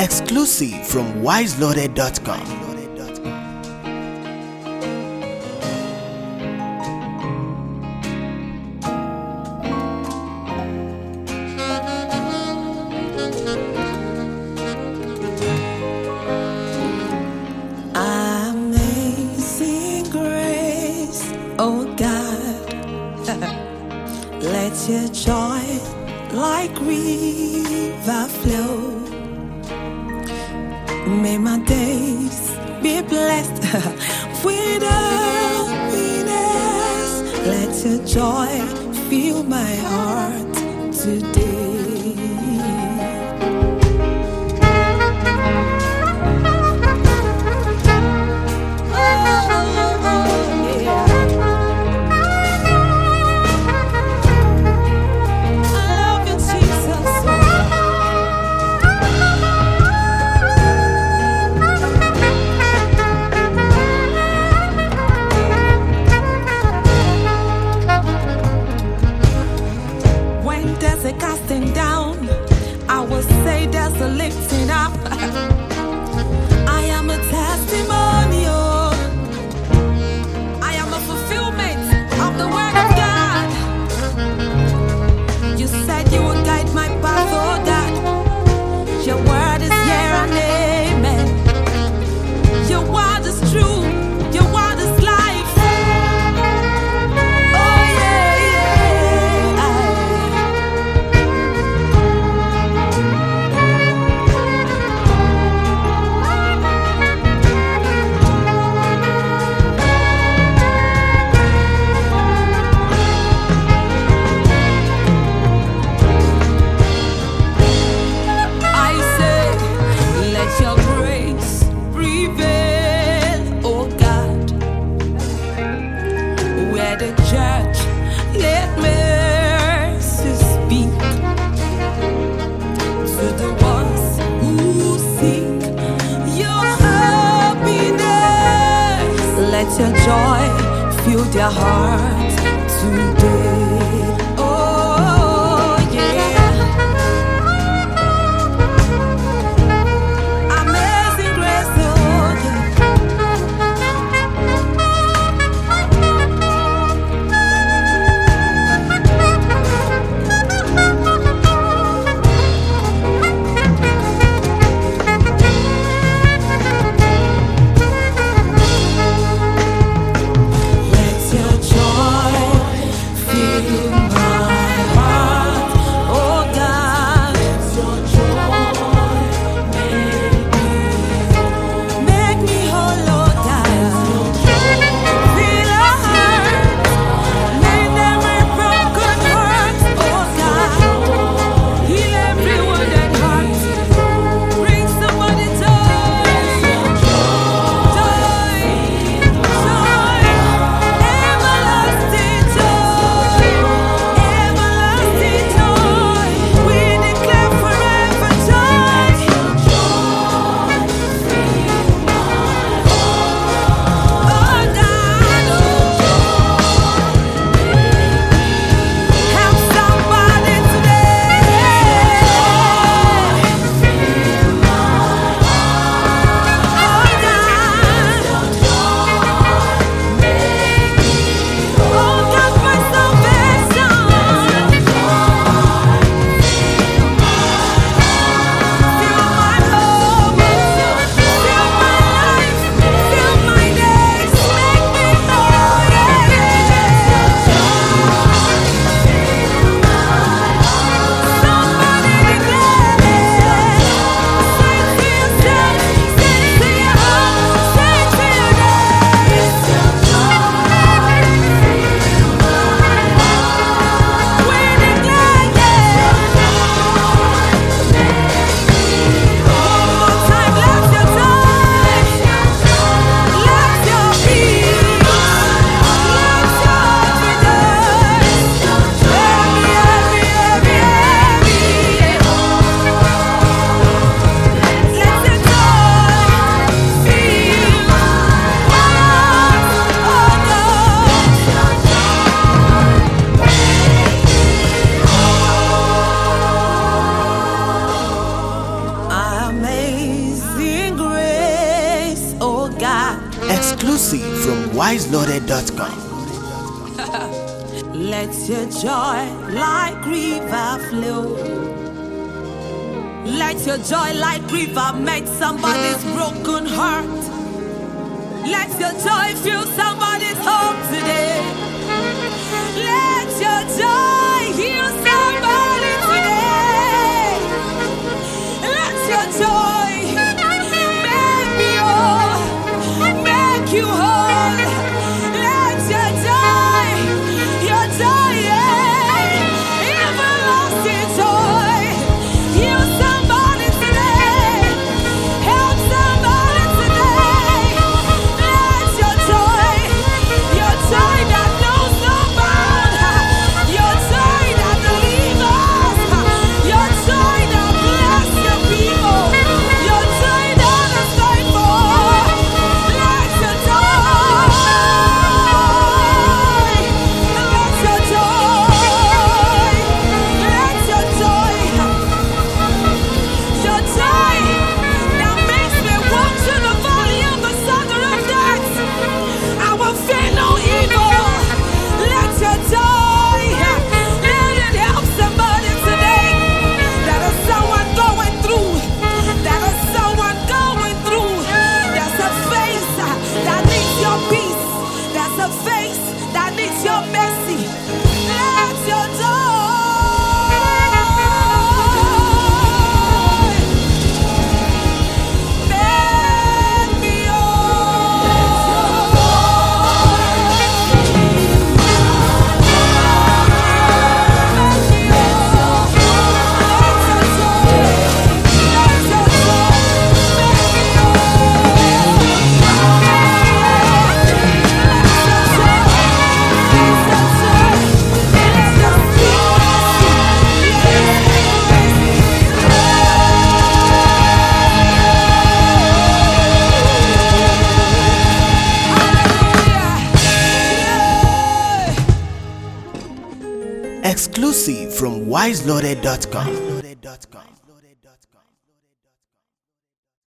Exclusive from wiseloaded.com. Amazing grace, oh God, let your joy like river flow. May my days be blessed with happiness. Let your joy fill my heart today. There's a casting down, I will say there's a lifting up. I am a testimony, oh. I am a fulfillment of the word of God. You said you would guide my path, oh God. Your word is here and amen. Your word is true, your word is life. The church, let mercy speak to the ones who seek your happiness. Let your joy fill their hearts today. Oh yeah. Amazing grace, oh yeah. Feel wiseloaded.com. Let your joy like river flow. Let your joy like river make somebody's broken heart. Let your joy fill somebody's home today. Let your joy heal somebody today. Let your joy make me whole, make you whole. Let your joy, yeah, everlasting joy, heal somebody today, help somebody today. Let your joy that knows no bound, your joy that delivers, your joy that bless your people, your joy that is faithful. Let your joy, let your joy, let your joy, your joy that makes me walk through the valley of the shadow of death. I will fear no evil. Let your joy, let it help somebody today. There is someone going through. There is someone going through. There's a face that needs your peace. There's a face that needs your mercy. Let your joy make me Exclusive from wiseloaded.com.